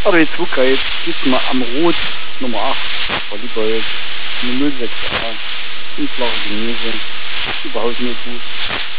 Aber jetzt guck jetzt gibt's mal am Rot Nummer 8, Volleyball, eine 06A, unflache Gemüse, überhaupt nicht gut.